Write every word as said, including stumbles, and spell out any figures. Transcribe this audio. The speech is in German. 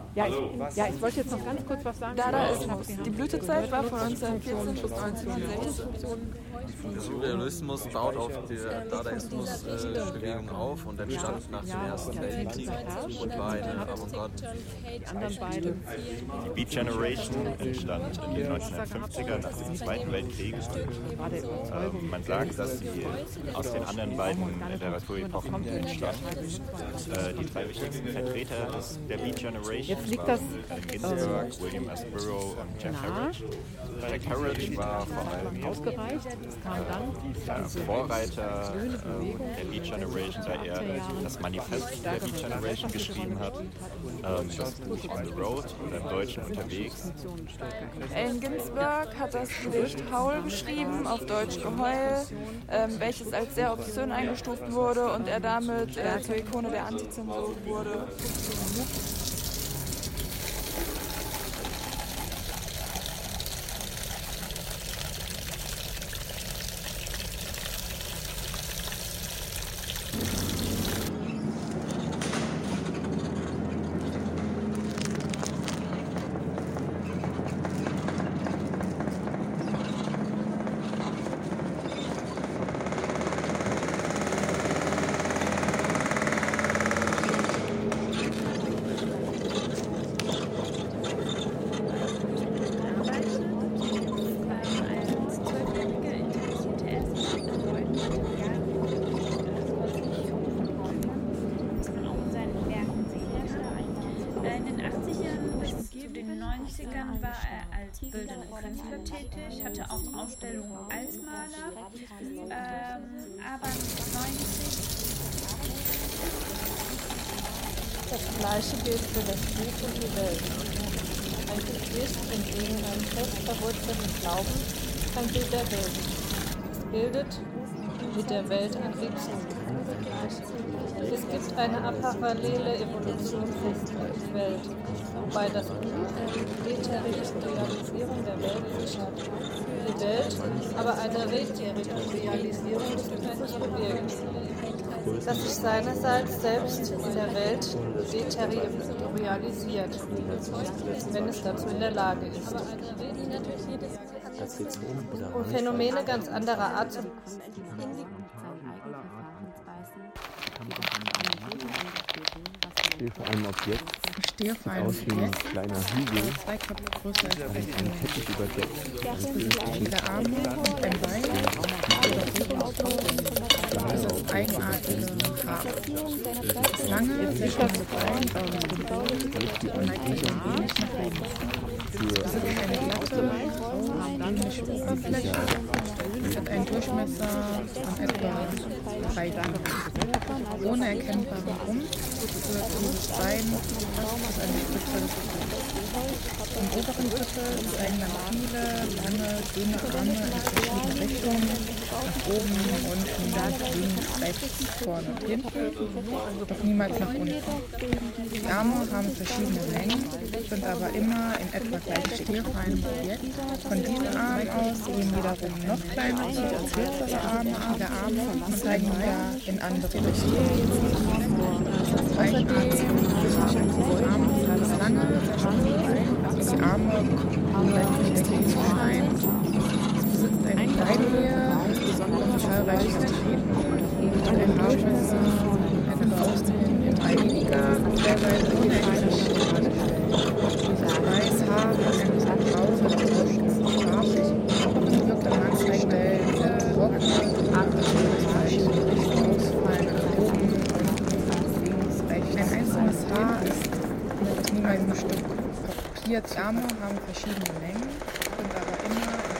Ja, ich, ja, ich wollte jetzt noch ganz kurz was sagen. Dadaismus. Die Blütezeit war von neunzehnhundertvierzehn bis neunzehnhundertsechzehn. Der Surrealismus baut auf der Dadaismus-Bewegung äh, auf und entstand nach dem Ersten Weltkrieg und war eine Avantgarde. Die anderen beiden. Die Beat Generation entstand in den neunzehnhundertfünfziger nach dem Zweiten Weltkrieg. Ähm, man sagt, dass sie aus den anderen beiden Literaturepochen entstand. Äh, die drei wichtigsten Vertreter des, der Beat Generation waren Allen Ginsberg, William S. Burroughs und Jack Herridge. Jack Herridge war vor allem ausgereicht. Kam dann der Vorreiter äh, der Beat Generation, da er das Manifest der Beat Generation geschrieben hat, ähm, das Buch On the Road oder im Deutschen unterwegs. Allen Ginsberg hat das Gedicht Howl geschrieben, auf Deutsch Geheul, ähm, welches als sehr obszön eingestuft wurde und er damit äh, zur Ikone der Antizensur wurde. Künstler tätig, hatte auch Ausstellungen als Maler, ähm, aber neunzig. Das Gleiche gilt für das Buch und die Welt. Ein Gedicht entgegen einem fest verwurzelten Glauben kein Bild der Welt. Es bildet mit der Welt ein Beziehung. Es gibt eine parallele Evolution der Welt, wobei das Buch die Deterritorialisierung der Welt sichert. Die Welt aber eine Reterritorialisierung des Gefühls bewirkt, das sich seinerseits selbst in der Welt deterritorialisiert, wenn es dazu in der Lage ist. Um Phänomene ganz anderer Art zu Ich stehe vor einem Objekt. Ich stehe vor einem Aus wie ein kleiner Hügel. Zwei Köpfe größer als ein Ein Teppich überdeckt. Viele Arme und ein Bein. Das ist eigenartige Farbe. Das lange, sehr schmale Bein und neigt sich ein wenig nach oben. Es ist eine glatte, ähnliche Oberfläche mit einem Durchmesser von etwa drei Meter. Ohne erkennbaren Rumpf führt dieses Bein fast bis an die Spitze des Fußes. Im oberen Drittel zeigen dann viele, lange, dünne Arme in verschiedene Richtungen, nach oben, unten, links, rechts, vorne und hinten, doch niemals nach unten. Die Arme haben verschiedene Längen, sind aber immer in etwa gleich Stärke. Von diesen Armen aus gehen wiederum noch kleinere, kürzere Arme ab, der Arme und zeigen wieder in andere Richtungen. Außerdem die Arme sind lange, sehr schmale Beine, also die Arme letztlich extrem zu klein. Es besitzt eine Beinwehe und zahlreiche Vertreten und ein Durchmesser etwa aussehen in einiger, teilweise unendlich. Dieses Weißhaar ist ein bisschen grau, mit ausschließlich farbig, und wirkt an manchen Stellen sehr trocken, leicht ausfallen nach oben und links, rechts. Ein einzelnes Haar ist mit niemals ein Stück kopiert. Die Arme haben verschiedene Längen, sind aber immer